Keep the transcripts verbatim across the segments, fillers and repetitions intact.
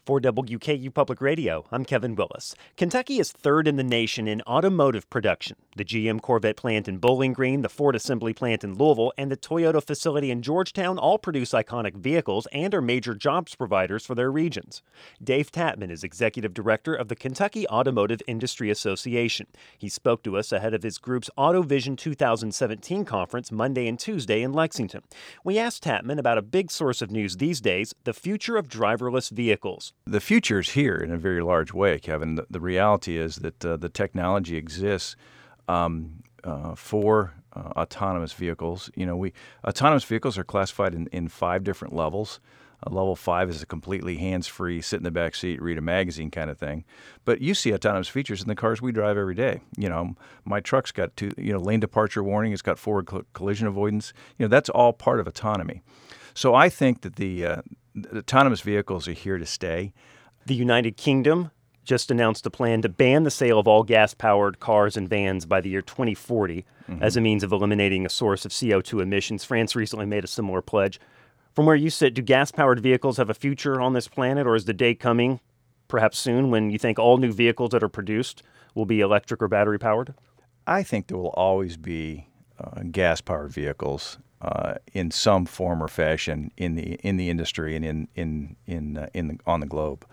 For W K U Public Radio, I'm Kevin Willis. Kentucky is third in the nation in automotive production. The G M Corvette plant in Bowling Green, the Ford assembly plant in Louisville, and the Toyota facility in Georgetown all produce iconic vehicles and are major jobs providers for their regions. Dave Tatman is executive director of the Kentucky Automotive Industry Association. He spoke to us ahead of his group's AutoVision two thousand seventeen conference Monday and Tuesday in Lexington. We asked Tatman about a big source of news these days, the future of driverless vehicles. The future's here in a very large way, Kevin. The, the reality is that uh, the technology exists um, uh, for uh, autonomous vehicles. You know, we autonomous vehicles are classified in, in five different levels. Uh, level five is a completely hands-free, sit in the back seat, read a magazine kind of thing. But you see autonomous features in the cars we drive every day. You know, my truck's got two, you know, lane departure warning. It's got forward cl- collision avoidance. You know, that's all part of autonomy. So I think that the, uh, the autonomous vehicles are here to stay. The United Kingdom just announced a plan to ban the sale of all gas-powered cars and vans by the year twenty forty mm-hmm. as a means of eliminating a source of C O two emissions. France recently made a similar pledge. From where you sit, do gas-powered vehicles have a future on this planet, or is the day coming, perhaps soon, when you think all new vehicles that are produced will be electric or battery-powered? I think there will always be uh, gas-powered vehicles uh, in some form or fashion in the in the industry and in in in uh, in the, on the globe.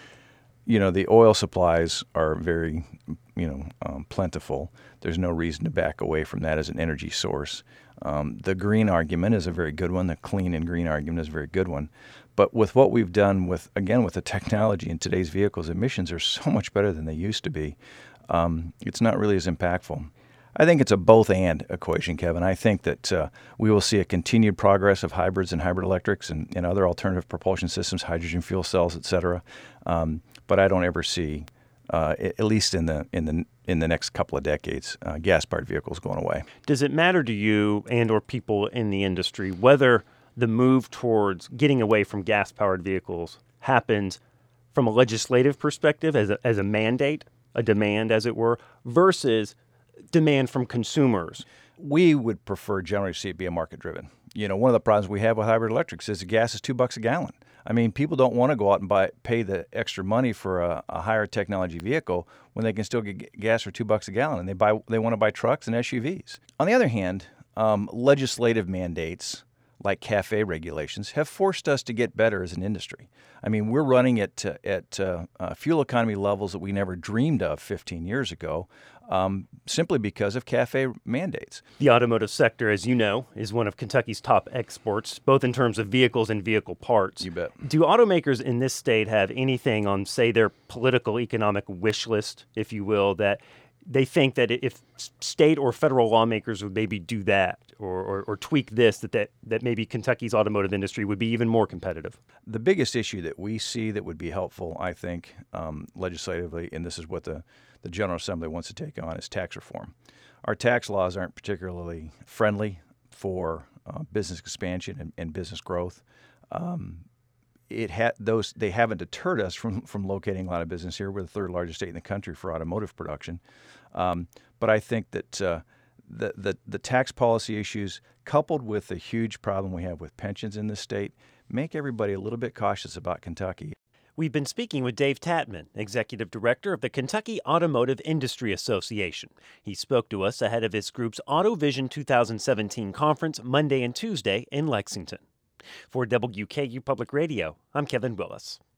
You know, the oil supplies are very, you know, um, plentiful. There's no reason to back away from that as an energy source. Um, the green argument is a very good one. The clean and green argument is a very good one. But with what we've done with, again, with the technology in today's vehicles, emissions are so much better than they used to be. Um, it's not really as impactful. I think it's a both-and equation, Kevin. I think that uh, we will see a continued progress of hybrids and hybrid electrics and, and other alternative propulsion systems, hydrogen fuel cells, et cetera. Um, but I don't ever see, uh, at least in the in the in the next couple of decades, uh, gas-powered vehicles going away. Does it matter to you and or people in the industry whether the move towards getting away from gas-powered vehicles happens from a legislative perspective as a, as a mandate, a demand, as it were, versus demand from consumers? We would prefer generally to see it be a market-driven. You know, one of the problems we have with hybrid electrics is the gas is two bucks a gallon. I mean, people don't want to go out and buy, pay the extra money for a, a higher technology vehicle when they can still get gas for two bucks a gallon, and they buy they want to buy trucks and S U Vs. On the other hand, um, legislative mandates like CAFE regulations have forced us to get better as an industry. I mean, we're running at uh, at uh, uh, fuel economy levels that we never dreamed of fifteen years ago, um, simply because of CAFE mandates. The automotive sector, as you know, is one of Kentucky's top exports, both in terms of vehicles and vehicle parts. You bet. Do automakers in this state have anything on, say, their political economic wish list, if you will, that they think that if state or federal lawmakers would maybe do that or, or, or tweak this, that, that that maybe Kentucky's automotive industry would be even more competitive? The biggest issue that we see that would be helpful, I think, um, legislatively, and this is what the, the General Assembly wants to take on, is tax reform. Our tax laws aren't particularly friendly for uh, business expansion and, and business growth. Um, It ha- those they haven't deterred us from, from locating a lot of business here. We're the third largest state in the country for automotive production. Um, but I think that uh, the, the the tax policy issues, coupled with the huge problem we have with pensions in this state, make everybody a little bit cautious about Kentucky. We've been speaking with Dave Tatman, executive director of the Kentucky Automotive Industry Association. He spoke to us ahead of his group's AutoVision two thousand seventeen conference Monday and Tuesday in Lexington. For W K U Public Radio, I'm Kevin Willis.